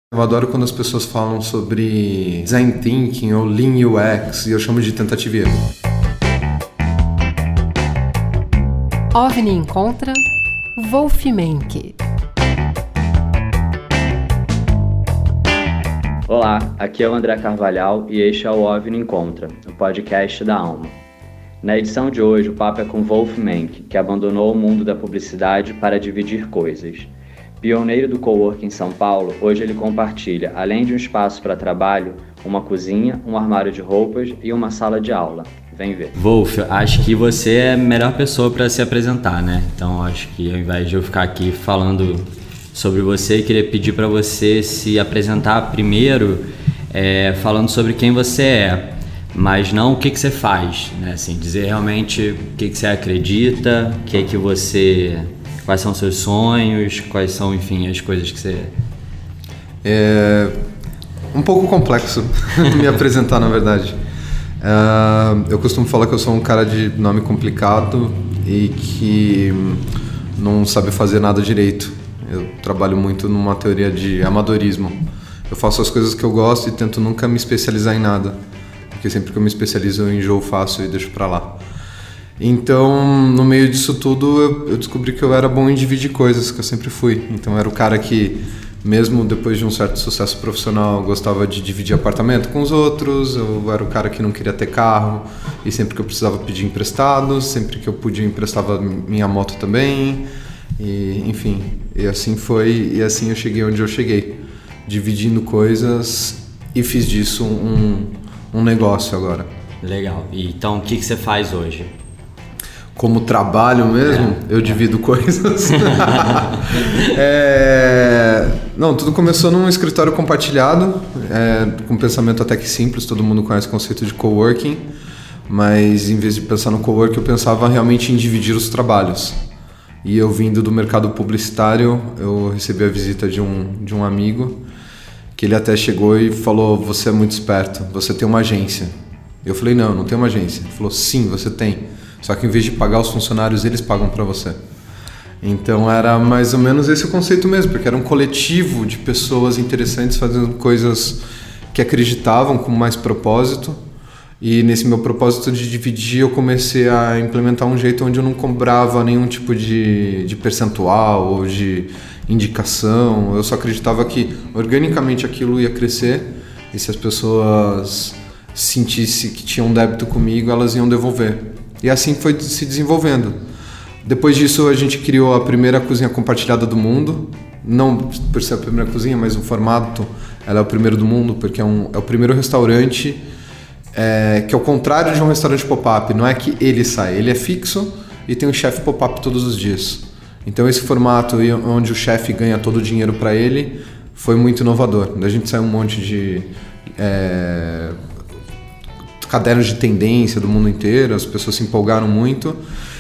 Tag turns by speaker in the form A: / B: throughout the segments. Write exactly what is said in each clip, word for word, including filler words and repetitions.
A: Eu adoro quando as pessoas falam sobre Design Thinking ou Lean U X e eu chamo de tentativa e erro.
B: OVNI encontra Wolf Menck.
C: Olá, aqui é o André Carvalhal e este é o OVNI Encontra, o podcast da Alma. Na edição de hoje, o papo é com Wolf Menck, que abandonou o mundo da publicidade para dividir coisas. Pioneiro do coworking em São Paulo, hoje ele compartilha, além de um espaço para trabalho, uma cozinha, um armário de roupas e uma sala de aula. Vem ver.
D: Wolf, acho que você é a melhor pessoa para se apresentar, né? Então acho que ao invés de eu ficar aqui falando sobre você, eu queria pedir para você se apresentar primeiro, é, falando sobre quem você é, mas não o que, que você faz, né? Assim, dizer realmente o que, que você acredita, o que, que você... Quais são os seus sonhos, quais são, enfim, as coisas que você...
A: É um pouco complexo me apresentar, na verdade. Uh, eu costumo falar que eu sou um cara de nome complicado e que não sabe fazer nada direito. Eu trabalho muito numa teoria de amadorismo. Eu faço as coisas que eu gosto e tento nunca me especializar em nada, porque sempre que eu me especializo eu enjoo fácil e deixo pra lá. Então, no meio disso tudo, eu, eu descobri que eu era bom em dividir coisas, que eu sempre fui. Então, eu era o cara que, mesmo depois de um certo sucesso profissional, gostava de dividir apartamento com os outros. Eu era o cara que não queria ter carro e sempre que eu precisava pedir emprestado, sempre que eu podia eu emprestava minha moto também. E, enfim, e assim foi, e assim eu cheguei onde eu cheguei, dividindo coisas e fiz disso um, um negócio agora.
D: Legal. E, então, o que, que você faz hoje?
A: Como trabalho mesmo, é, eu divido é. coisas. é, não, tudo começou num escritório compartilhado, é, com um pensamento até que simples, todo mundo conhece o conceito de coworking, mas em vez de pensar no coworking, eu pensava realmente em dividir os trabalhos. E eu vindo do mercado publicitário, eu recebi a visita de um, de um amigo, que ele até chegou e falou: você é muito esperto, você tem uma agência. Eu falei: não, não tenho uma agência. Ele falou: sim, você tem. Só que em vez de pagar os funcionários, eles pagam para você. Então era mais ou menos esse o conceito mesmo, porque era um coletivo de pessoas interessantes fazendo coisas que acreditavam com mais propósito. E nesse meu propósito de dividir, eu comecei a implementar um jeito onde eu não cobrava nenhum tipo de, de percentual ou de indicação. Eu só acreditava que organicamente aquilo ia crescer e se as pessoas sentissem que tinham um débito comigo, elas iam devolver. E assim foi se desenvolvendo. Depois disso, a gente criou a primeira cozinha compartilhada do mundo. Não por ser a primeira cozinha, mas o formato, ela é o primeiro do mundo, porque é, um, é o primeiro restaurante é, que é o contrário de um restaurante pop-up. Não é que ele sai, ele é fixo e tem um chefe pop-up todos os dias. Então esse formato onde o chefe ganha todo o dinheiro para ele foi muito inovador. A gente saiu um monte de... É, cadernos de tendência do mundo inteiro, as pessoas se empolgaram muito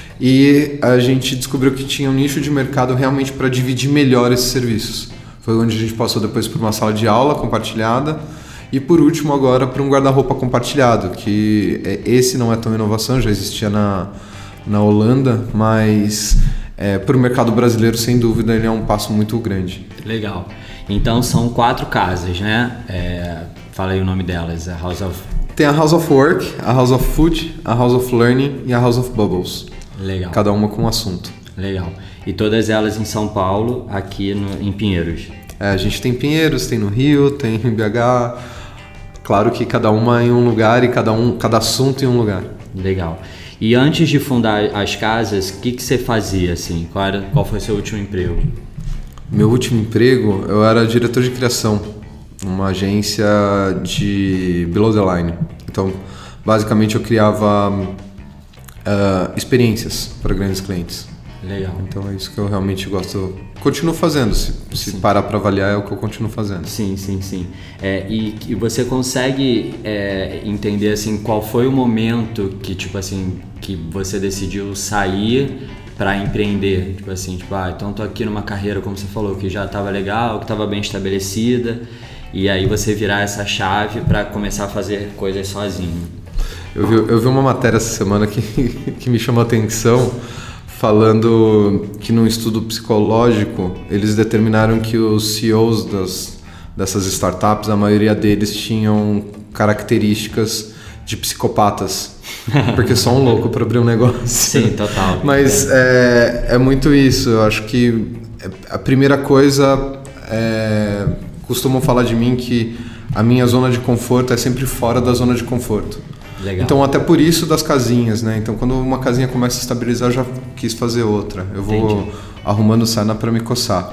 A: e a gente descobriu que tinha um nicho de mercado realmente para dividir melhor esses serviços. Foi onde a gente passou depois por uma sala de aula compartilhada e por último agora para um guarda-roupa compartilhado, que esse não é tão inovação, já existia na, na Holanda, mas é, para o mercado brasileiro, sem dúvida, ele é um passo muito grande.
D: Legal. Então são quatro casas, né? É, fala aí o nome delas, a House of...
A: Tem a House of Work, a House of Food, a House of Learning e a House of Bubbles.
D: Legal.
A: Cada uma com um assunto.
D: Legal. E todas elas em São Paulo, aqui no, em Pinheiros.
A: É, a gente tem em Pinheiros, tem no Rio, tem em B H. Claro que cada uma em um lugar e cada, um, cada assunto em um lugar.
D: Legal. E antes de fundar as casas, o que, que você fazia? Assim? Qual, era, qual foi o seu último emprego?
A: Meu último emprego, eu era diretor de criação. Uma agência de below the line. Então, basicamente, eu criava uh, experiências para grandes clientes.
D: Legal.
A: Então, é isso que eu realmente gosto. Continuo fazendo. Se, se parar para avaliar, é o que eu continuo fazendo.
D: Sim, sim, sim. É, e, e você consegue é, entender, assim, qual foi o momento que, tipo assim, que você decidiu sair para empreender? Tipo assim, tipo, ah, então tô aqui numa carreira, como você falou, que já estava legal, que estava bem estabelecida. E aí você virar essa chave para começar a fazer coisas sozinho.
A: Eu vi, eu vi uma matéria essa semana que, que me chamou a atenção, falando que num estudo psicológico eles determinaram que os C E Os das, dessas startups, a maioria deles tinham características de psicopatas, porque só um louco para abrir um negócio.
D: Sim, total.
A: Mas é, é muito isso, eu acho que a primeira coisa, é, costumam falar de mim que a minha zona de conforto é sempre fora da zona de conforto.
D: Legal.
A: Então até por isso das casinhas, né? Então quando uma casinha começa a estabilizar, eu já quis fazer outra. Eu vou Entendi. arrumando sarna para me coçar.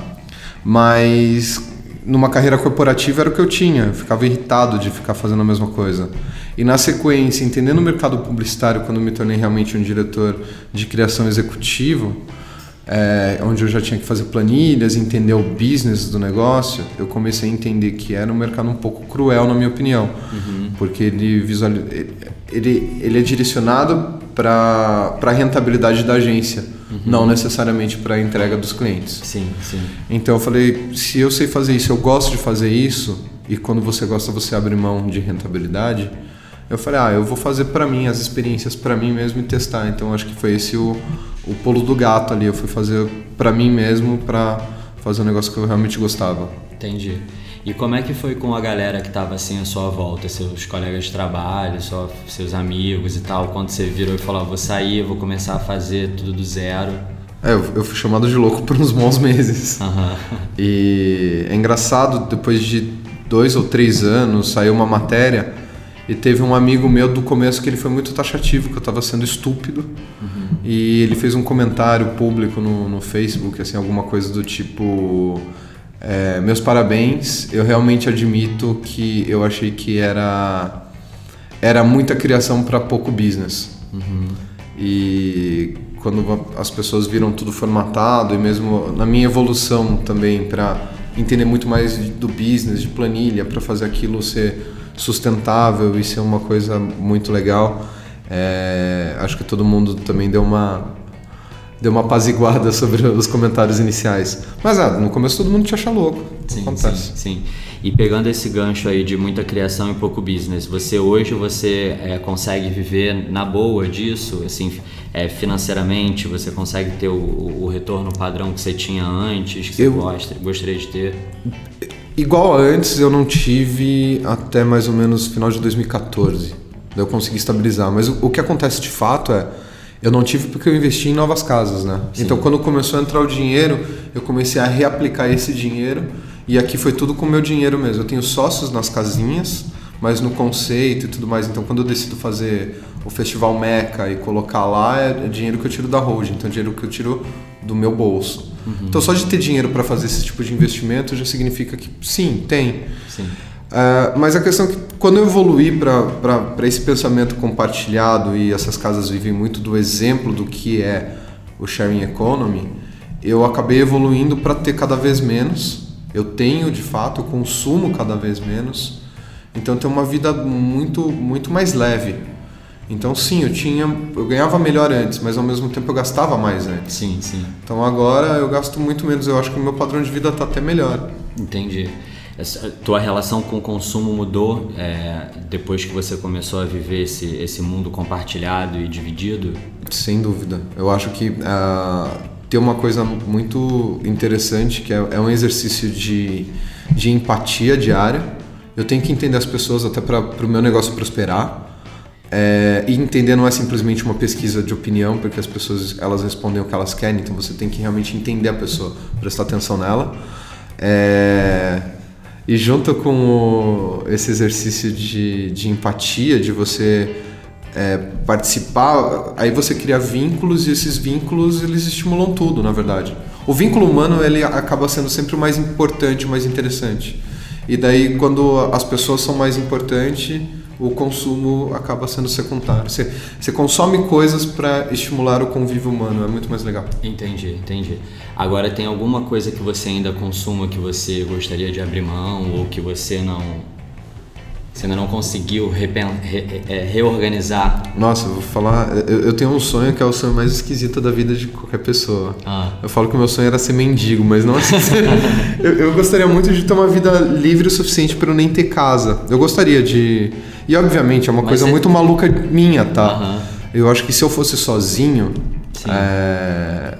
A: Mas numa carreira corporativa era o que eu tinha. Eu ficava irritado de ficar fazendo a mesma coisa. E na sequência, entendendo o mercado publicitário, quando eu me tornei realmente um diretor de criação executivo, é, onde eu já tinha que fazer planilhas, entender o business do negócio, eu comecei a entender que era um mercado um pouco cruel, na minha opinião. Uhum. Porque ele, visualiza, ele, ele é direcionado para a rentabilidade da agência, uhum. não necessariamente para a entrega dos clientes.
D: Sim, sim.
A: Então eu falei, se eu sei fazer isso, eu gosto de fazer isso, e quando você gosta, você abre mão de rentabilidade, eu falei, ah, eu vou fazer para mim, as experiências para mim mesmo e testar. Então acho que foi esse o, o pulo do gato ali. Eu fui fazer para mim mesmo, para fazer um negócio que eu realmente gostava.
D: Entendi. E como é que foi com a galera que estava assim à sua volta, seus colegas de trabalho, só, seus amigos e tal, quando você virou e falou, vou sair, vou começar a fazer tudo do zero?
A: É, eu, eu fui chamado de louco por uns bons meses.
D: Uhum.
A: E é engraçado, depois de dois ou três anos, saiu uma matéria e teve um amigo meu do começo que ele foi muito taxativo, que eu estava sendo estúpido. Uhum. E ele fez um comentário público no, no Facebook, assim, alguma coisa do tipo... É, meus parabéns, eu realmente admito que eu achei que era, era muita criação para pouco business. Uhum. E quando as pessoas viram tudo formatado, e mesmo na minha evolução também para entender muito mais do business, de planilha, para fazer aquilo ser sustentável e ser uma coisa muito legal, é, acho que todo mundo também deu uma... Deu uma apaziguada sobre os comentários iniciais. Mas ah, no começo todo mundo te acha louco.
D: Sim, sim, sim. E pegando esse gancho aí de muita criação e pouco business, você hoje você é, consegue viver na boa disso? Assim, é, financeiramente, você consegue ter o, o retorno padrão que você tinha antes, que você
A: eu,
D: gosta, gostaria de ter?
A: Igual a antes, eu não tive até mais ou menos final de dois mil e catorze. Daí eu consegui estabilizar. Mas o, o que acontece de fato é... Eu não tive porque eu investi em novas casas, né? Sim. Então, quando começou a entrar o dinheiro, eu comecei a reaplicar esse dinheiro e aqui foi tudo com o meu dinheiro mesmo. Eu tenho sócios nas casinhas, mas no conceito e tudo mais. Então, quando eu decido fazer o Festival Meca e colocar lá, é dinheiro que eu tiro da holding, então é dinheiro que eu tiro do meu bolso. Uhum. Então, só de ter dinheiro para fazer esse tipo de investimento já significa que sim, tem.
D: Sim.
A: Uh, mas a questão é que quando eu evoluí para esse pensamento compartilhado e essas casas vivem muito do exemplo do que é o sharing economy, eu acabei evoluindo para ter cada vez menos. Eu tenho de fato, eu consumo cada vez menos, então eu tenho uma vida muito, muito mais leve. Então sim, eu tinha, eu ganhava melhor antes, mas ao mesmo tempo eu gastava mais antes.
D: Sim, sim.
A: Então agora eu gasto muito menos, eu acho que o meu padrão de vida está até melhor.
D: Entendi. Essa, tua relação com o consumo mudou é, depois que você começou a viver esse, esse mundo compartilhado e dividido?
A: Sem dúvida. Eu acho que uh, tem uma coisa muito interessante que é, é um exercício de, de empatia diária. Eu tenho que entender as pessoas até para o meu negócio prosperar. É, e entender não é simplesmente uma pesquisa de opinião, porque as pessoas elas respondem o que elas querem, então você tem que realmente entender a pessoa, prestar atenção nela. É... E junto com o, esse exercício de, de empatia, de você é, participar, aí você cria vínculos e esses vínculos eles estimulam tudo, na verdade. O vínculo humano ele acaba sendo sempre o mais importante, o mais interessante. E daí quando as pessoas são mais importantes, o consumo acaba sendo secundário. Você, você consome coisas para estimular o convívio humano, é muito mais legal.
D: Entendi, entendi. Agora, tem alguma coisa que você ainda consuma que você gostaria de abrir mão ou que você não... Você ainda não conseguiu repen, re, é, reorganizar?
A: Nossa, eu vou falar... Eu, eu tenho um sonho que é o sonho mais esquisito da vida de qualquer pessoa. Ah. Eu falo que o meu sonho era ser mendigo, mas não assim... eu, eu gostaria muito de ter uma vida livre o suficiente para eu nem ter casa. Eu gostaria de... E obviamente é uma mas coisa é... muito maluca minha, tá? Uhum. Eu acho que se eu fosse sozinho... É...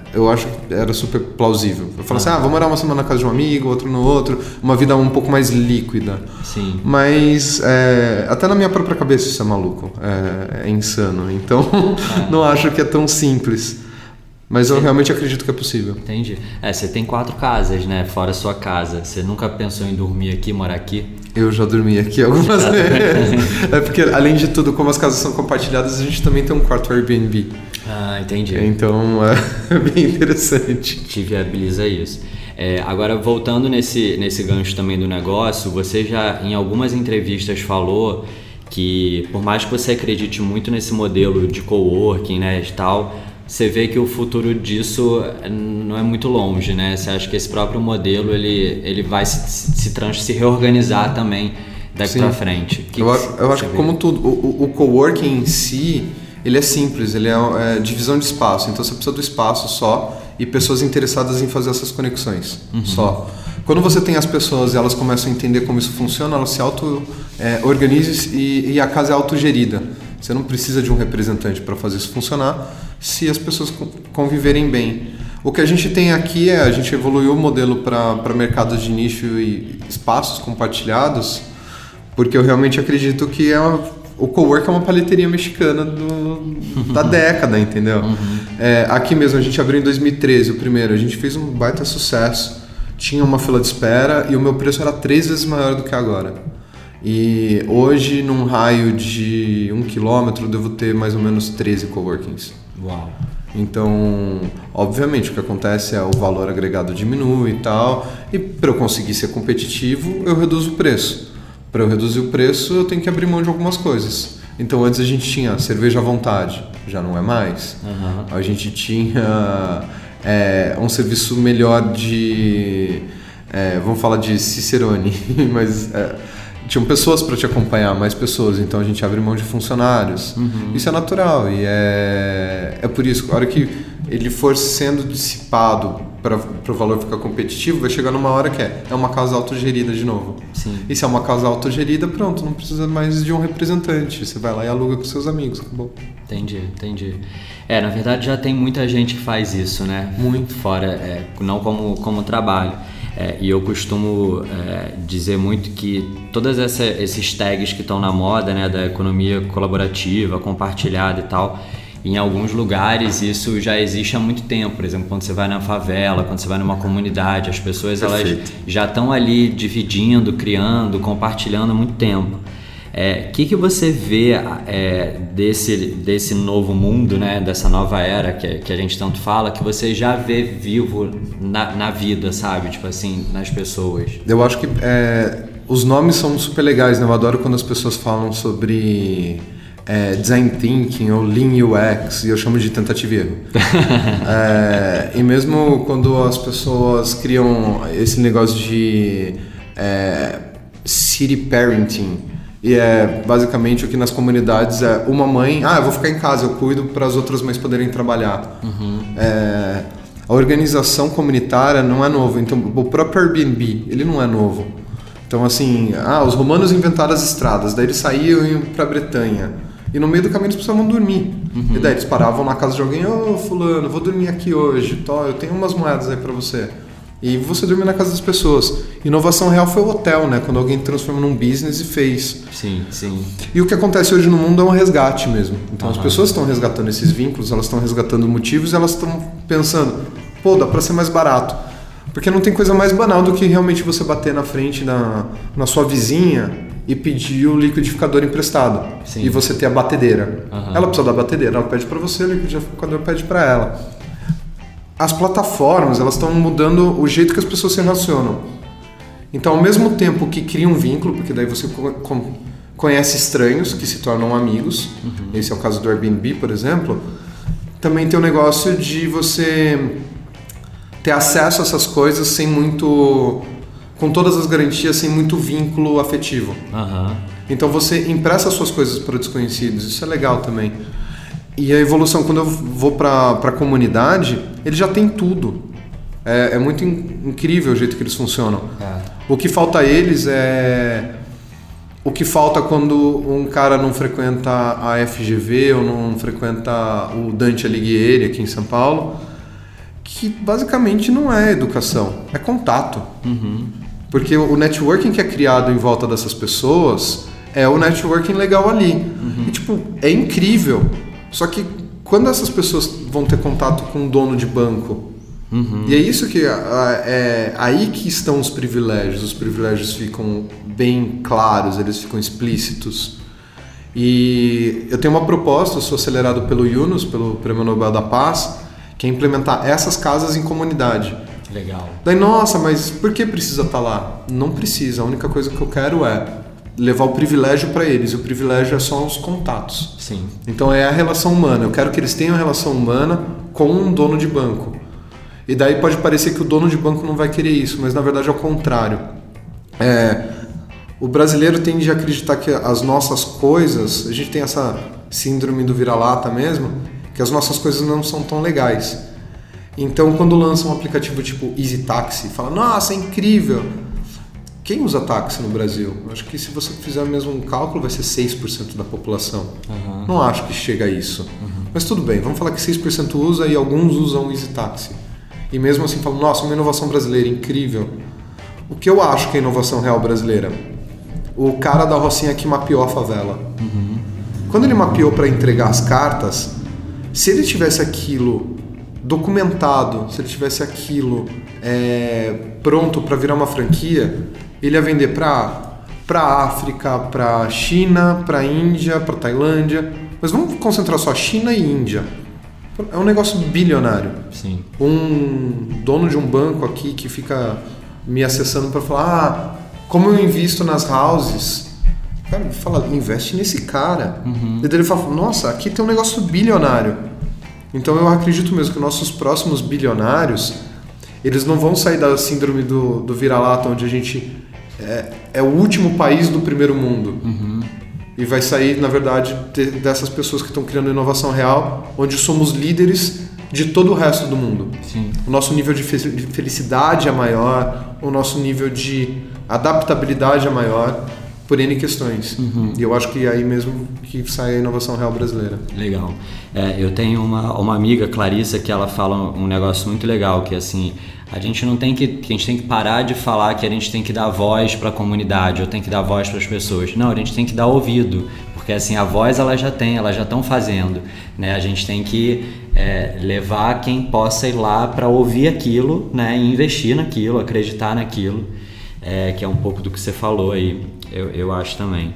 A: eu acho que era super plausível. Eu falo ah. assim, ah, vou morar uma semana na casa de um amigo, outro no outro, uma vida um pouco mais líquida.
D: Sim.
A: Mas é, até na minha própria cabeça isso é maluco, é, é insano. Então é. não acho que é tão simples. Mas eu realmente acredito que é possível.
D: Entendi. É, você tem quatro casas, né? Fora a sua casa. Você nunca pensou em dormir aqui, morar aqui?
A: Eu já dormi aqui algumas vezes. É porque, além de tudo, como as casas são compartilhadas, a gente também tem um quarto Airbnb.
D: Ah, entendi.
A: Então, é bem interessante.
D: Te viabiliza isso. É, agora, voltando nesse, nesse gancho também do negócio, você já, em algumas entrevistas, falou que, por mais que você acredite muito nesse modelo de coworking, né, e tal... Você vê que o futuro disso não é muito longe, né? Você acha que esse próprio modelo ele, ele vai se, se, trans, se reorganizar também daqui para frente? Que
A: eu,
D: que
A: acho, eu acho que, como tudo, o, o coworking em si, ele é simples, ele é, é divisão de espaço. Então você precisa do espaço só e pessoas interessadas em fazer essas conexões uhum. só. Quando você tem as pessoas e elas começam a entender como isso funciona, elas se auto-organizam é, e, e a casa é autogerida. Você não precisa de um representante para fazer isso funcionar se as pessoas conviverem bem. O que a gente tem aqui é, a gente evoluiu o modelo para mercados de nicho e espaços compartilhados, porque eu realmente acredito que é uma, o cowork é uma paleteria mexicana do, da década, entendeu? Uhum. É, aqui mesmo, a gente abriu em dois mil e treze o primeiro, a gente fez um baita sucesso, tinha uma fila de espera e o meu preço era três vezes maior do que agora. E hoje, num raio de um quilômetro, eu devo ter mais ou menos treze coworkings.
D: Uau!
A: Então, obviamente, o que acontece é o valor agregado diminui e tal, e para eu conseguir ser competitivo, eu reduzo o preço. Para eu reduzir o preço, eu tenho que abrir mão de algumas coisas. Então, antes a gente tinha cerveja à vontade, já não é mais. Uhum. A gente tinha é, um serviço melhor de... É, vamos falar de Cicerone, mas... É, tinham pessoas para te acompanhar, mais pessoas, então a gente abre mão de funcionários. Uhum. Isso é natural e é, é por isso que a hora que ele for sendo dissipado para o valor ficar competitivo, vai chegar numa hora que é, é uma casa autogerida de novo.
D: Sim.
A: E se é uma casa autogerida, pronto, não precisa mais de um representante, você vai lá e aluga com seus amigos, acabou.
D: Entendi, entendi. É, na verdade já tem muita gente que faz isso, né? Muito fora, é, não como, como trabalho. É, e eu costumo é, dizer muito que todos esses tags que estão na moda, né, da economia colaborativa, compartilhada e tal, em alguns lugares isso já existe há muito tempo. Por exemplo, quando você vai na favela, quando você vai numa comunidade, as pessoas elas já estão ali dividindo, criando, compartilhando há muito tempo. O é, que, que você vê é, desse, desse novo mundo, né, dessa nova era que, que a gente tanto fala, que você já vê vivo na, na vida, sabe? Tipo assim, nas pessoas.
A: Eu acho que é, os nomes são super legais, né? Eu adoro quando as pessoas falam sobre é, Design Thinking ou Lean U X, e eu chamo de tentativa e erro. é, e mesmo quando as pessoas criam esse negócio de é, City Parenting, e é basicamente o que nas comunidades é uma mãe, ah, eu vou ficar em casa, eu cuido para as outras mães poderem trabalhar. Uhum. É, a organização comunitária não é novo, então o próprio Airbnb, ele não é novo. Então assim, ah, os romanos inventaram as estradas, daí eles saíam e iam para a Bretanha. E no meio do caminho eles precisavam dormir. Uhum. E daí eles paravam na casa de alguém, ô oh, fulano, vou dormir aqui hoje, tô, eu tenho umas moedas aí para você. E você dormir na casa das pessoas. Inovação real foi o hotel, né? Quando alguém transformou num business e fez.
D: Sim, sim.
A: E o que acontece hoje no mundo é um resgate mesmo. Então uhum. as pessoas estão resgatando esses vínculos, elas estão resgatando motivos, elas estão pensando, pô, dá pra ser mais barato. Porque não tem coisa mais banal do que realmente você bater na frente na, na sua vizinha e pedir o liquidificador emprestado. Sim. E você ter a batedeira. Uhum. Ela precisa da batedeira, ela pede pra você, o liquidificador pede pra ela. As plataformas, elas estão mudando o jeito que as pessoas se relacionam. Então, ao mesmo tempo que cria um vínculo, porque daí você conhece estranhos que se tornam amigos, uhum. esse é o caso do Airbnb, por exemplo, também tem o negócio de você ter acesso a essas coisas sem muito... com todas as garantias, sem muito vínculo afetivo. Uhum. Então, você empresta suas coisas para desconhecidos, isso é legal também. E a evolução, quando eu vou para a comunidade, ele já tem tudo. É, é muito in, incrível o jeito que eles funcionam. É. O que falta a eles é... O que falta quando um cara não frequenta a F G V ou não frequenta o Dante Alighieri aqui em São Paulo, que basicamente não é educação, é contato.
D: Uhum.
A: Porque o networking que é criado em volta dessas pessoas é o networking legal ali. Uhum. E, tipo, é incrível. Só que quando essas pessoas vão ter contato com um dono de banco, uhum. e é isso que é aí que estão os privilégios. Os privilégios ficam bem claros, eles ficam explícitos. E eu tenho uma proposta, eu sou acelerado pelo Yunus, pelo Prêmio Nobel da Paz, que é implementar essas casas em comunidade.
D: Legal.
A: Daí, nossa, mas por que precisa estar lá? Não precisa, a única coisa que eu quero é levar o privilégio para eles, e o privilégio é só os contatos.
D: Sim.
A: Então é a relação humana, eu quero que eles tenham a relação humana com um dono de banco. E daí pode parecer que o dono de banco não vai querer isso, mas na verdade é o contrário. É, o brasileiro tende a acreditar que as nossas coisas, a gente tem essa síndrome do vira-lata mesmo, que as nossas coisas não são tão legais. Então quando lança um aplicativo tipo Easy Taxi, fala, nossa, é incrível. Quem usa táxi no Brasil? Acho que se você fizer o mesmo cálculo vai ser seis por cento da população. Uhum. Não acho que chega a isso. Uhum. Mas tudo bem, vamos falar que seis por cento usa e alguns usam o Easy Taxi. E mesmo assim falam, nossa, uma inovação brasileira, incrível. O que eu acho que é inovação real brasileira? O cara da Rocinha que mapeou a favela. Uhum. Quando ele mapeou para entregar as cartas, se ele tivesse aquilo documentado, se ele tivesse aquilo é, pronto para virar uma franquia, ele ia vender para para África, para China, para Índia, para Tailândia. Mas vamos concentrar só China e Índia. É um negócio bilionário.
D: Sim.
A: Um dono de um banco aqui que fica me acessando para falar, ah, como eu invisto nas houses. Cara, ele fala, investe nesse cara. Uhum. E daí ele fala, nossa, aqui tem um negócio bilionário. Então eu acredito mesmo que nossos próximos bilionários, eles não vão sair da síndrome do, do vira-lata, onde a gente é, é o último país do primeiro mundo. Uhum. E vai sair, na verdade, de, dessas pessoas que estão criando inovação real, onde somos líderes de todo o resto do mundo.
D: Sim.
A: O nosso nível de felicidade é maior, o nosso nível de adaptabilidade é maior, por N questões. Uhum. E eu acho que é aí mesmo que sai a inovação real brasileira.
D: Legal. É, eu tenho uma, uma amiga, Clarissa, que ela fala um negócio muito legal, que assim, a gente não tem que, que a gente tem que parar de falar que a gente tem que dar voz para a comunidade, ou tem que dar voz para as pessoas. Não, a gente tem que dar ouvido, porque assim, a voz ela já tem, elas já estão fazendo, né? A gente tem que é, levar quem possa ir lá para ouvir aquilo, né? E investir naquilo, acreditar naquilo, é, que é um pouco do que você falou aí. Eu, eu acho também.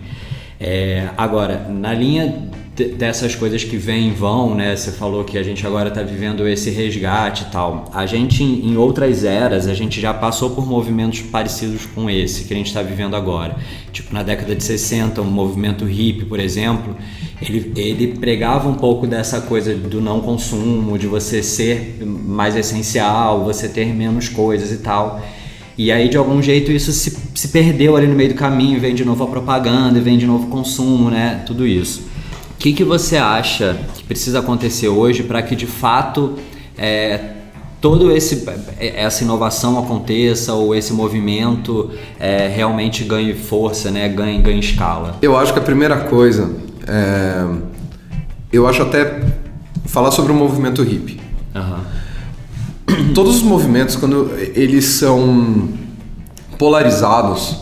D: É, agora, na linha de, dessas coisas que vêm e vão, né? Você falou que a gente agora está vivendo esse resgate e tal. A gente, em, em outras eras, a gente já passou por movimentos parecidos com esse que a gente está vivendo agora. Tipo, na década de sessenta, o movimento hippie, por exemplo, ele, ele pregava um pouco dessa coisa do não consumo, de você ser mais essencial, você ter menos coisas e tal. E aí, de algum jeito, isso se, se perdeu ali no meio do caminho, vem de novo a propaganda, vem de novo o consumo, né? Tudo isso. O que, que você acha que precisa acontecer hoje para que, de fato, é, toda essa inovação aconteça ou esse movimento é, realmente ganhe força, né? ganhe, ganhe escala?
A: Eu acho que a primeira coisa, é, eu acho até falar sobre o movimento hippie. Uhum. Todos os movimentos, quando eles são polarizados,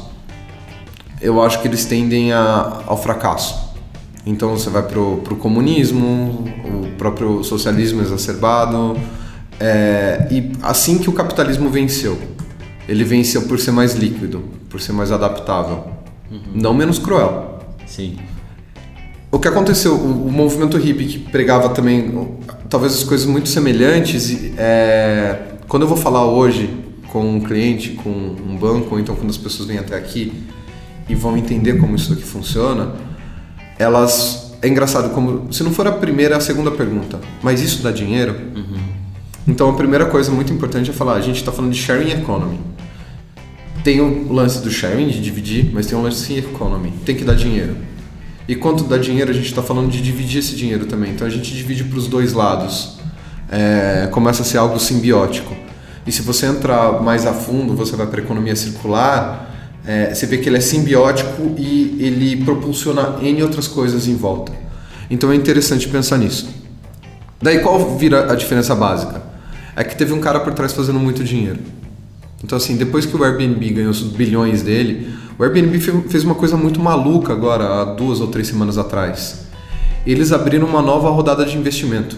A: eu acho que eles tendem a, ao fracasso. Então você vai pro, pro comunismo, o próprio socialismo exacerbado, é, e assim que o capitalismo venceu, ele venceu por ser mais líquido, por ser mais adaptável, uhum. não menos cruel.
D: Sim.
A: O que aconteceu, o, o movimento hippie que pregava também talvez as coisas muito semelhantes, é, quando eu vou falar hoje com um cliente, com um banco, ou então quando as pessoas vêm até aqui e vão entender como isso aqui funciona, elas, é engraçado, como se não for a primeira, a segunda pergunta, mas isso dá dinheiro? Uhum. Então a primeira coisa muito importante é falar, a gente está falando de sharing economy. Tem o lance do sharing, de dividir, mas tem o lance de economy, tem que dar dinheiro. E quanto dá dinheiro, a gente está falando de dividir esse dinheiro também. Então a gente divide para os dois lados. É, começa a ser algo simbiótico. E se você entrar mais a fundo, você vai para a economia circular, é, você vê que ele é simbiótico e ele propulsiona N outras coisas em volta. Então é interessante pensar nisso. Daí qual vira a diferença básica? é que teve um cara por trás fazendo muito dinheiro. Então assim, depois que o Airbnb ganhou os bilhões dele, o Airbnb fez uma coisa muito maluca agora, há duas ou três semanas atrás. Eles abriram uma nova rodada de investimento.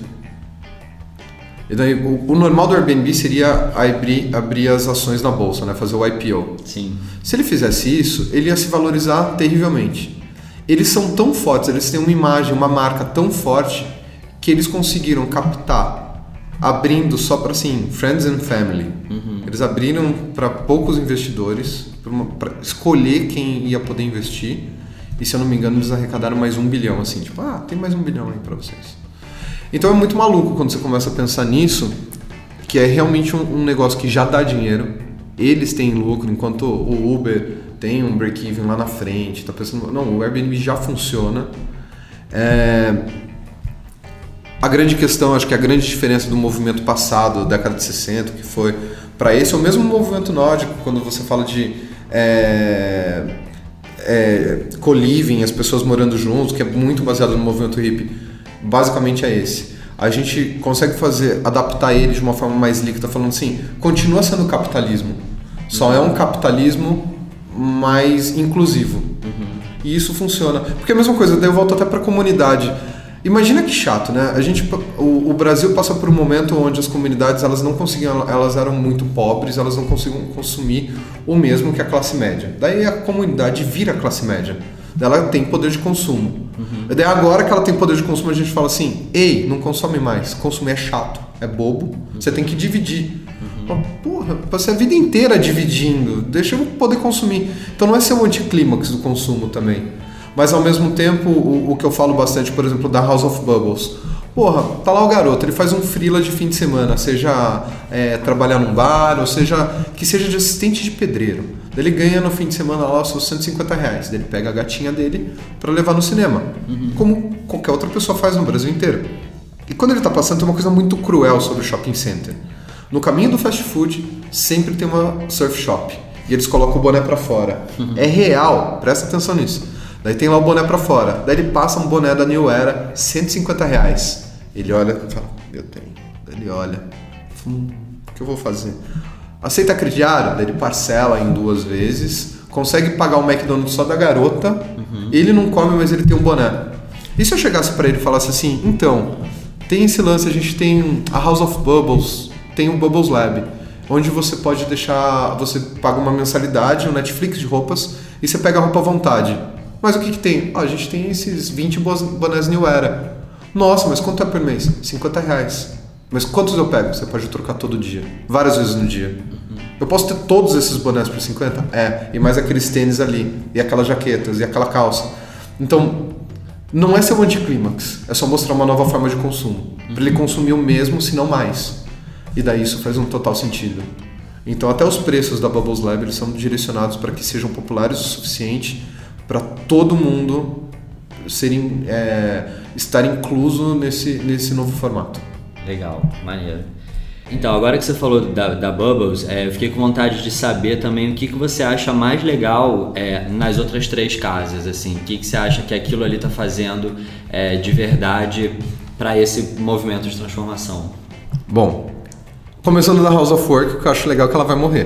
A: E daí, o, o normal do Airbnb seria abrir, abrir as ações na bolsa, né? Fazer o I P O.
D: Sim.
A: Se ele fizesse isso, ele ia se valorizar terrivelmente. Eles são tão fortes, eles têm uma imagem, uma marca tão forte que eles conseguiram captar, abrindo só para assim, friends and family. Uhum. Eles abriram para poucos investidores, para escolher quem ia poder investir. E se eu não me engano, eles arrecadaram mais um bilhão, assim, tipo, ah, tem mais um bilhão aí para vocês. Então é muito maluco quando você começa a pensar nisso, que é realmente um, um negócio que já dá dinheiro, eles têm lucro, enquanto o Uber tem um break-even lá na frente, tá pensando, não, o Airbnb já funciona. É... A grande questão, acho que a grande diferença do movimento passado, década de sessenta, que foi para esse, é o mesmo movimento nórdico, quando você fala de é... É... co-living, as pessoas morando juntos, que é muito baseado no movimento hippie. Basicamente é esse. A gente consegue fazer, adaptar ele de uma forma mais líquida, falando assim, continua sendo capitalismo, só é um capitalismo mais inclusivo. Uhum. E isso funciona. Porque é a mesma coisa, daí eu volto até para a comunidade. Imagina que chato, né? A gente, o, o Brasil passa por um momento onde as comunidades elas não conseguiam, elas eram muito pobres, elas não conseguiam consumir o mesmo que a classe média. Daí a comunidade vira a classe média. Ela tem poder de consumo. Uhum. Daí agora que ela tem poder de consumo, a gente fala assim, ei, não consome mais, consumir é chato, é bobo, uhum. Você tem que dividir. Uhum. Porra, passei a vida inteira dividindo, deixa eu poder consumir. Então não é ser um anticlímax do consumo também. Mas ao mesmo tempo, o, o que eu falo bastante, por exemplo, da House of Bubbles. Porra, tá lá o garoto, ele faz um freela de fim de semana, seja é, trabalhar num bar, ou seja, que seja de assistente de pedreiro. Ele ganha no fim de semana lá os seus cento e cinquenta reais. Ele pega a gatinha dele para levar no cinema. Uhum. Como qualquer outra pessoa faz no Brasil inteiro. E quando ele está passando, tem uma coisa muito cruel sobre o shopping center. No caminho do fast food, sempre tem uma surf shop. E eles colocam o boné para fora. Uhum. É real, presta atenção nisso. Daí tem lá o boné para fora. Daí ele passa um boné da New Era, cento e cinquenta reais. Ele olha e fala, eu tenho. Daí ele olha, hum, o que eu vou fazer? Aceita crediário? Daí ele parcela em duas vezes, consegue pagar o McDonald's só da garota, uhum. Ele não come, mas ele tem um boné. E se eu chegasse para ele e falasse assim, então, tem esse lance, a gente tem a House of Bubbles, tem o Bubbles Lab, onde você pode deixar, você paga uma mensalidade, um Netflix de roupas, e você pega a roupa à vontade. Mas o que que tem? Ah, a gente tem esses vinte bonés New Era. Nossa, mas quanto é por mês? cinquenta reais. Mas quantos eu pego? Você pode trocar todo dia. Várias vezes no dia. Uhum. Eu posso ter todos esses bonés por cinquenta? É. E mais aqueles tênis ali. E aquelas jaquetas. E aquela calça. Então, não é ser um anticlímax. É só mostrar uma nova forma de consumo. Uhum. Para ele consumir o mesmo, se não mais. E daí isso faz um total sentido. Então, até os preços da Bubbles Lab eles são direcionados para que sejam populares o suficiente para todo mundo serem, é, estar incluso nesse, nesse novo formato.
D: Legal, maneiro. Então, agora que você falou da, da Bubbles, é, eu fiquei com vontade de saber também o que, que você acha mais legal é, nas outras três casas, assim, o que, que você acha que aquilo ali está fazendo é, de verdade para esse movimento de transformação?
A: Bom, começando da House of Work, o que eu acho legal é que ela vai morrer.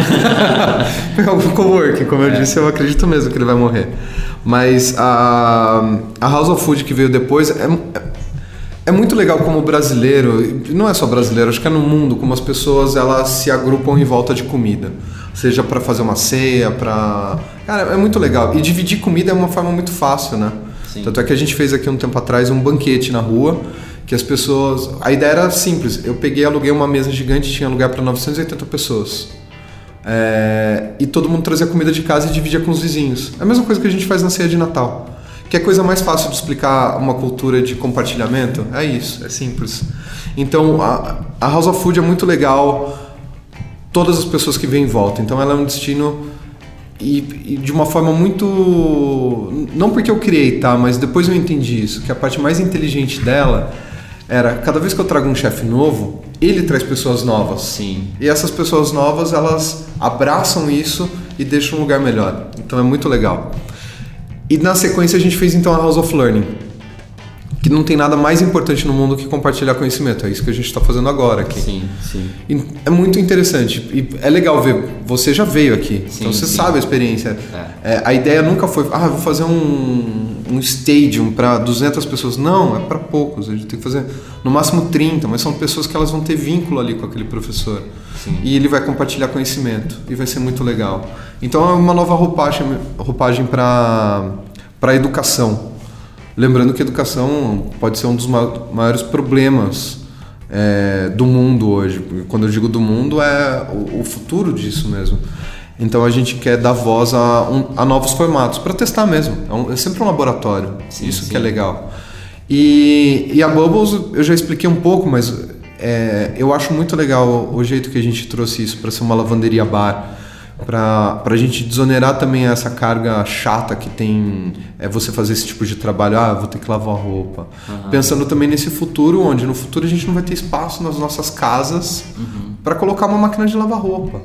A: O coworking, como eu é. disse, eu acredito mesmo que ele vai morrer. Mas a, a House of Food que veio depois é, é muito legal como brasileiro, não é só brasileiro, acho que é no mundo, como as pessoas elas se agrupam em volta de comida. Seja para fazer uma ceia, para... Cara, é muito legal. E dividir comida é uma forma muito fácil, né? Sim. Tanto é que a gente fez aqui um tempo atrás um banquete na rua, que as pessoas... A ideia era simples. Eu peguei e aluguei uma mesa gigante, tinha lugar para novecentas e oitenta pessoas. É... E todo mundo trazia comida de casa e dividia com os vizinhos. É a mesma coisa que a gente faz na ceia de Natal. Que é coisa mais fácil de explicar uma cultura de compartilhamento? É isso, é simples. Então, a, a House of Food é muito legal, todas as pessoas que vêm em volta. Então, ela é um destino... E, e de uma forma muito... Não porque eu criei, tá? Mas depois eu entendi isso. Que a parte mais inteligente dela era... Cada vez que eu trago um chefe novo, ele traz pessoas novas.
D: Sim.
A: E essas pessoas novas, elas abraçam isso e deixam um lugar melhor. Então é muito legal. E na sequência a gente fez então a House of Learning. que não tem nada mais importante no mundo que compartilhar conhecimento. É isso que a gente está fazendo agora aqui.
D: Sim, sim.
A: E é muito interessante. E é legal ver, você já veio aqui, sim, então você sim. sabe a experiência. É. É, a ideia nunca foi, ah, vou fazer um, um stadium para duzentas pessoas. Não, é para poucos. A gente tem que fazer no máximo trinta, mas são pessoas que elas vão ter vínculo ali com aquele professor. Sim. E ele vai compartilhar conhecimento e vai ser muito legal. Então é uma nova roupagem, roupagem para a educação. Lembrando que a educação pode ser um dos maiores problemas é, do mundo hoje. Quando eu digo do mundo, é o, o futuro disso mesmo. Então a gente quer dar voz a, um, a novos formatos, para testar mesmo. É, um, é sempre um laboratório, sim, isso sim. que é legal. E, e a Bubbles eu já expliquei um pouco, mas é, eu acho muito legal o jeito que a gente trouxe isso para ser uma lavanderia bar. Para a gente desonerar também essa carga chata que tem é você fazer esse tipo de trabalho, ah, vou ter que lavar roupa. Uhum. Pensando também nesse futuro, onde no futuro a gente não vai ter espaço nas nossas casas uhum. para colocar uma máquina de lavar roupa.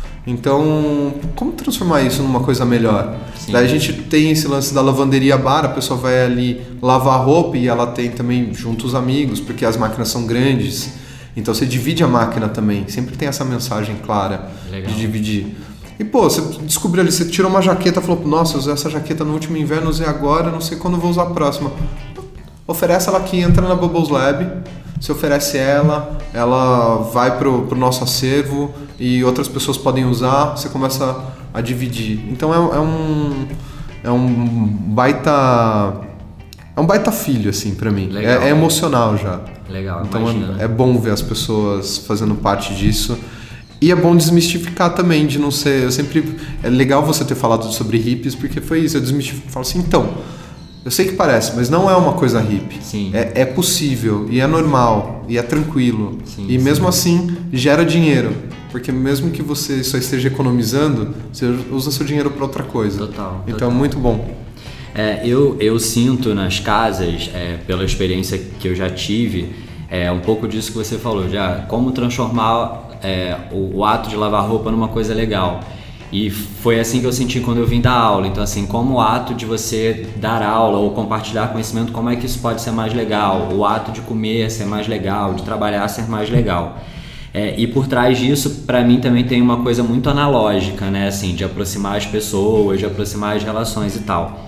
A: Então, como transformar isso numa coisa melhor? Sim. Daí a gente tem esse lance da lavanderia bar, a pessoa vai ali lavar a roupa e ela tem também junto os amigos, porque as máquinas são grandes. Então você divide a máquina também, sempre tem essa mensagem clara Legal. de dividir. E pô, você descobriu ali, você tirou uma jaqueta e falou, nossa, eu usei essa jaqueta no último inverno, usei agora, não sei quando vou usar a próxima. Oferece ela aqui, entra na Bubbles Lab, você oferece ela, ela vai pro, pro nosso acervo e outras pessoas podem usar, você começa a dividir. Então é, é um é um baita é um baita filho assim pra mim. É, é emocional já.
D: Legal,
A: então
D: imagina.
A: é, é bom ver as pessoas fazendo parte disso. E é bom desmistificar também, de não ser... Eu sempre... É legal você ter falado sobre hippies, porque foi isso. Eu desmistifico, falo assim, então... Eu sei que parece, mas não é uma coisa hippie.
D: Sim.
A: É, é possível, e é normal, e é tranquilo.
D: Sim,
A: e mesmo
D: sim.
A: assim, gera dinheiro. Porque mesmo que você só esteja economizando, você usa seu dinheiro para outra coisa.
D: Total.
A: Então
D: total.
A: é muito bom.
D: É, eu, eu sinto nas casas, é, pela experiência que eu já tive, é um pouco disso que você falou, já como transformar... É, o, o ato de lavar roupa numa coisa legal. E foi assim que eu senti quando eu vim dar aula. Então assim, como o ato de você dar aula ou compartilhar conhecimento, como é que isso pode ser mais legal? O ato de comer ser mais legal, de trabalhar ser mais legal. É, e por trás disso, para mim também tem uma coisa muito analógica, né? Assim, de aproximar as pessoas, de aproximar as relações e tal.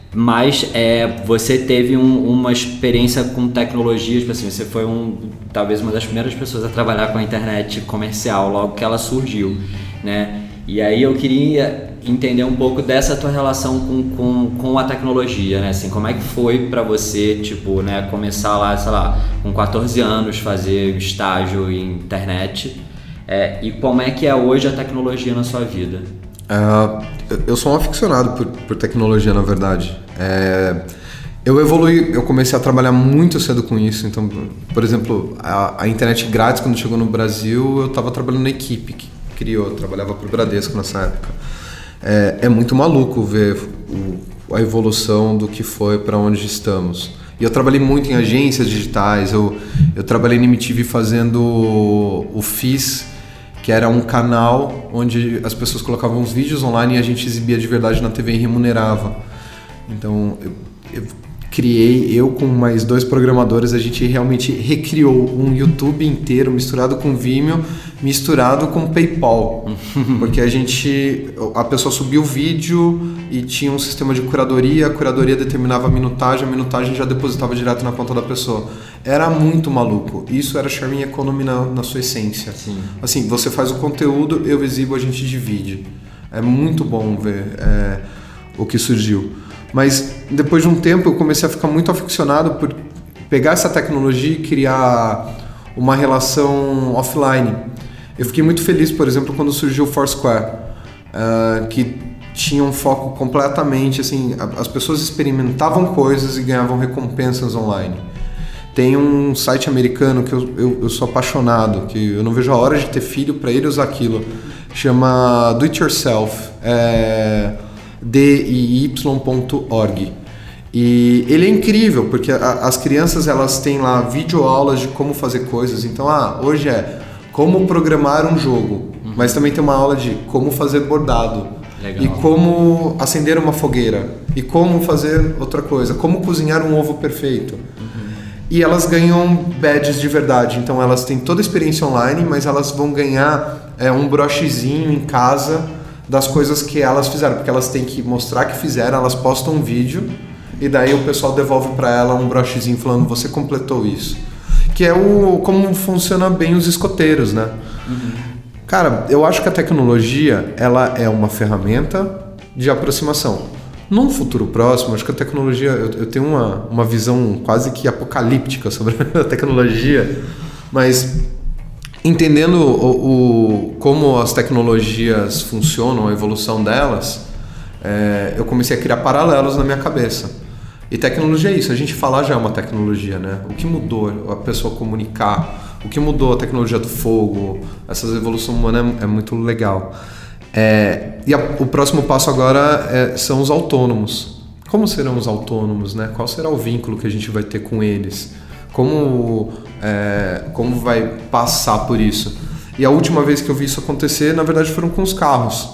D: Mas é, você teve um, uma experiência com tecnologia, tipo assim, você foi um, talvez uma das primeiras pessoas a trabalhar com a internet comercial logo que ela surgiu, né? E aí eu queria entender um pouco dessa tua relação com, com, com a tecnologia, né? Assim, como é que foi pra você, tipo, né, começar lá, sei lá, com quatorze anos, fazer estágio em internet, é, e como é que é hoje a tecnologia na sua vida?
A: Uh, eu sou um aficionado por, por tecnologia, na verdade. É, eu evolui, eu comecei a trabalhar muito cedo com isso. Então, por exemplo, a, a internet grátis, quando chegou no Brasil, eu estava trabalhando na equipe que criou, eu trabalhava para o Bradesco nessa época. É, é muito maluco ver o, a evolução do que foi para onde estamos. E eu trabalhei muito em agências digitais, eu, eu trabalhei na M T V fazendo o F I S, que era um canal onde as pessoas colocavam os vídeos online e a gente exibia de verdade na T V e remunerava. Então, eu, eu criei, eu com mais dois programadores, a gente realmente recriou um YouTube inteiro misturado com Vimeo, misturado com PayPal. Porque a gente, a pessoa subia o vídeo e tinha um sistema de curadoria, a curadoria determinava a minutagem, a minutagem já depositava direto na conta da pessoa. Era muito maluco. Isso era sharing economy na, na sua essência.
D: Sim.
A: Assim, você faz o conteúdo, eu exibo, a gente divide. É muito bom ver é, o que surgiu. Mas depois de um tempo eu comecei a ficar muito aficionado por pegar essa tecnologia e criar uma relação offline. Eu fiquei muito feliz, por exemplo, quando surgiu o Foursquare, uh, que tinha um foco completamente, assim, as pessoas experimentavam coisas e ganhavam recompensas online. Tem um site americano que eu, eu, eu sou apaixonado, que eu não vejo a hora de ter filho para ele usar aquilo, chama Do It Yourself, é D I Y ponto org. E ele é incrível, porque a, as crianças elas têm lá videoaulas de como fazer coisas. Então, ah, hoje é como programar um jogo, uhum. mas também tem uma aula de como fazer bordado.
D: Legal.
A: E como acender uma fogueira, e como fazer outra coisa, como cozinhar um ovo perfeito. Uhum. e elas ganham badges de verdade. Então elas têm toda a experiência online, mas elas vão ganhar é, um brochezinho em casa das coisas que elas fizeram, porque elas têm que mostrar que fizeram, elas postam um vídeo e daí o pessoal devolve para ela um brochezinho falando você completou isso. Que é o como funciona bem os escoteiros, né? Uhum. Cara, eu acho que a tecnologia ela é uma ferramenta de aproximação. Num futuro próximo, acho que a tecnologia, eu, eu tenho uma, uma visão quase que apocalíptica sobre a tecnologia, mas entendendo o, o, como as tecnologias funcionam, a evolução delas, é, eu comecei a criar paralelos na minha cabeça. E tecnologia é isso, a gente falar já é uma tecnologia, né? O que mudou a pessoa comunicar, o que mudou a tecnologia do fogo, essa evolução humana é, é muito legal. É, e a, o próximo passo agora é, são os autônomos. Como serão os autônomos, né? Qual será o vínculo que a gente vai ter com eles? Como, é, como vai passar por isso? E a última vez que eu vi isso acontecer, na verdade, foram com os carros.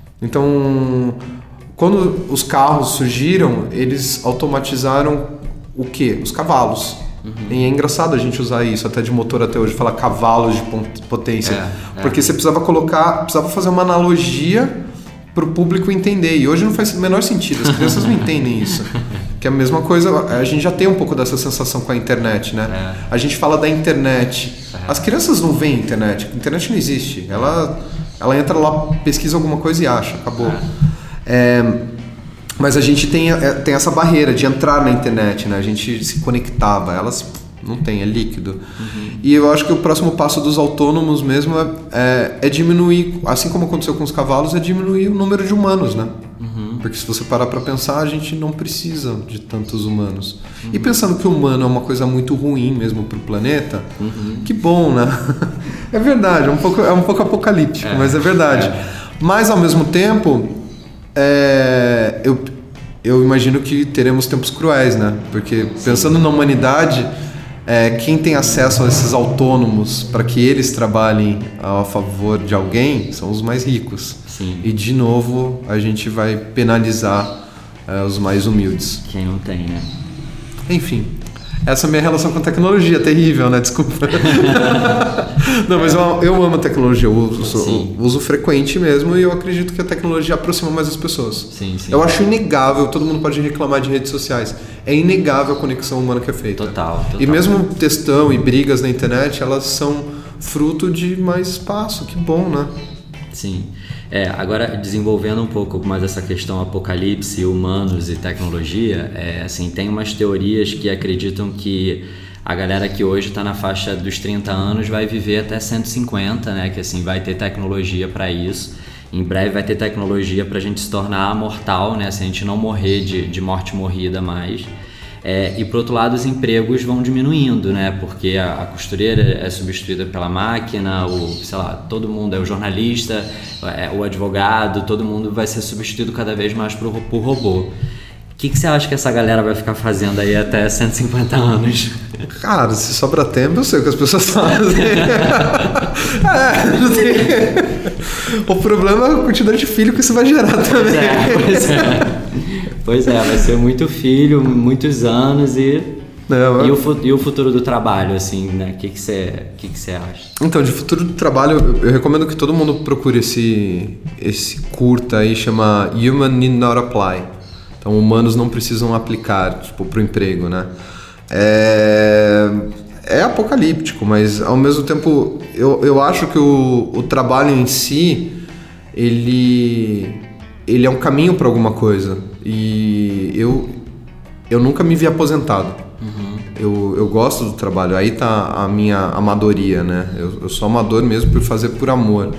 A: Então, quando os carros surgiram, eles automatizaram o quê? Os cavalos. Uhum. E é engraçado a gente usar isso até de motor até hoje, falar cavalos de potência. É, é. Porque você precisava colocar, precisava fazer uma analogia para o público entender. E hoje não faz o menor sentido, as crianças não entendem isso. Que é a mesma coisa, a gente já tem um pouco dessa sensação com a internet, né? É. A gente fala da internet. É. As crianças não veem internet, a internet não existe. Ela, ela entra lá, pesquisa alguma coisa e acha, acabou. É. É, mas a gente tem, tem essa barreira de entrar na internet, né? A gente se conectava, elas não tem, é líquido. Uhum. E eu acho que o próximo passo dos autônomos mesmo é, é, é diminuir, assim como aconteceu com os cavalos, é diminuir o número de humanos, né? Uhum. Porque se você parar para pensar, a gente não precisa de tantos humanos. Uhum. E pensando que o humano é uma coisa muito ruim mesmo pro planeta, uhum. que bom, né? É verdade, é um pouco, é um pouco apocalíptico, é. mas é verdade. É. Mas ao mesmo tempo... É, eu, eu imagino que teremos tempos cruéis, né? Porque pensando Sim. na humanidade, é, quem tem acesso a esses autônomos para que eles trabalhem a favor de alguém são os mais ricos. Sim. E de novo a gente vai penalizar é, os mais humildes.
D: Quem não tem, né?
A: Enfim. Essa é a minha relação com tecnologia, terrível, né? Desculpa. Não, mas eu, eu amo a tecnologia, eu uso, eu uso frequente mesmo e eu acredito que a tecnologia aproxima mais as pessoas.
D: Sim, sim.
A: Eu acho inegável, todo mundo pode reclamar de redes sociais, é inegável a conexão humana que é feita.
D: Total, total.
A: E mesmo textão e brigas na internet, elas são fruto de mais espaço, que bom, né?
D: Sim. É, agora desenvolvendo um pouco mais essa questão apocalipse, humanos e tecnologia, é, assim, tem umas teorias que acreditam que a galera que hoje está na faixa dos trinta anos vai viver até cento e cinquenta, né? Que assim, vai ter tecnologia para isso. Em breve vai ter tecnologia para a gente se tornar mortal, né? Se a gente não morrer de, de morte morrida mais. É, e por outro lado os empregos vão diminuindo, né? Porque a, a costureira é substituída pela máquina, o, sei lá, todo mundo é o jornalista, é, o advogado, todo mundo vai ser substituído cada vez mais por, por robô. O que, que você acha que essa galera vai ficar fazendo aí até cento e cinquenta anos?
A: Cara, se sobra tempo, eu sei o que as pessoas fazem. é, não tem... O problema é a quantidade de filho que isso vai gerar também.
D: É, pois é. Pois é, vai ser muito filho, muitos anos e, Não, e, o, e o futuro do trabalho, assim, né? O que que você que que você acha?
A: Então, de futuro do trabalho, eu, eu recomendo que todo mundo procure esse, esse curta aí, chama Human Need Not Apply. Então, humanos não precisam aplicar, tipo, pro emprego, né? É, é apocalíptico, mas ao mesmo tempo, eu, eu acho que o, o trabalho em si, ele, ele é um caminho para alguma coisa. E eu, eu nunca me vi aposentado. Uhum. Eu, eu gosto do trabalho, aí tá a minha amadoria, né? Eu, eu sou amador mesmo por fazer por amor.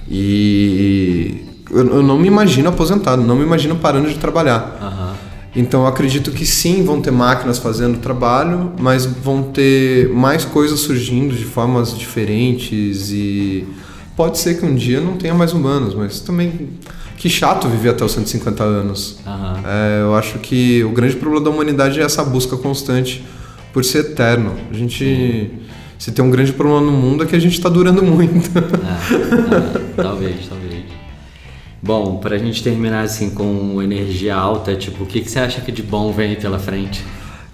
A: E eu, eu não me imagino aposentado, não me imagino parando de trabalhar. Uhum. Então eu acredito que sim, vão ter máquinas fazendo trabalho, mas vão ter mais coisas surgindo de formas diferentes e pode ser que um dia não tenha mais humanos, mas também... Que chato viver até os cento e cinquenta anos. Uhum. É, eu acho que o grande problema da humanidade é essa busca constante por ser eterno. A gente... Uhum. Se tem um grande problema no mundo é que a gente está durando muito.
D: É, é, talvez, talvez. Bom, pra gente terminar assim com energia alta, tipo, o que, que você acha que de bom vem pela frente?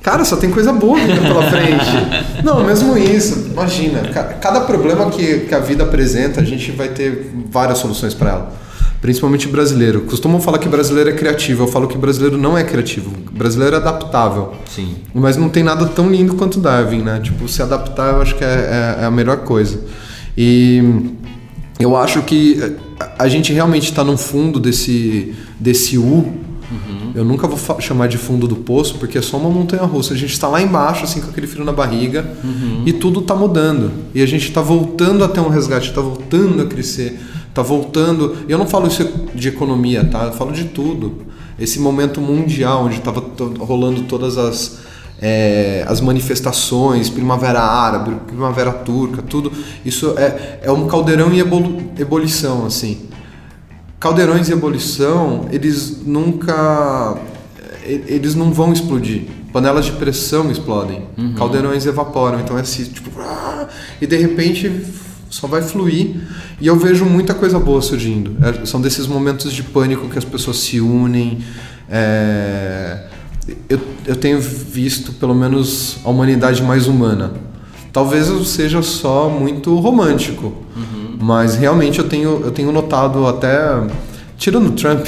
A: cara, só tem coisa boa vindo pela frente. Não, mesmo isso, imagina, cada problema que, que a vida apresenta, a gente vai ter várias soluções para ela. Principalmente brasileiro. Costumam falar que brasileiro é criativo. Eu falo que brasileiro não é criativo. Brasileiro é adaptável.
D: Sim.
A: Mas não tem nada tão lindo quanto Darwin, né? Tipo, se adaptar eu acho que é, é, é a melhor coisa. E eu acho que a gente realmente está no fundo desse, desse U. Uhum. Eu nunca vou chamar de fundo do poço, porque é só uma montanha-russa. A gente está lá embaixo, assim, com aquele frio na barriga, uhum. e tudo está mudando. E a gente está voltando a ter um resgate, está voltando a crescer. Tá voltando, e eu não falo isso de economia, tá? Eu falo de tudo. Esse momento mundial, onde estava rolando todas as, é, as manifestações, primavera árabe, primavera turca, tudo. Isso é, é um caldeirão em ebolu, ebulição, assim. Caldeirões em ebulição, eles nunca... Eles não vão explodir. Panelas de pressão explodem. Uhum. Caldeirões evaporam. Então é assim, tipo... E de repente... só vai fluir, e eu vejo muita coisa boa surgindo. É, são desses momentos de pânico que as pessoas se unem. É, eu, eu tenho visto, pelo menos, a humanidade mais humana. Talvez eu seja só muito romântico, uhum. mas realmente eu tenho, eu tenho notado até... Tirando o Trump,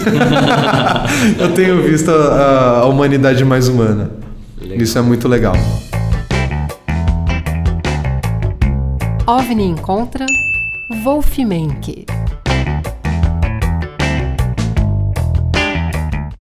A: eu tenho visto a, a humanidade mais humana. Legal. Isso é muito legal.
B: OVNI Encontra, Wolf Menck.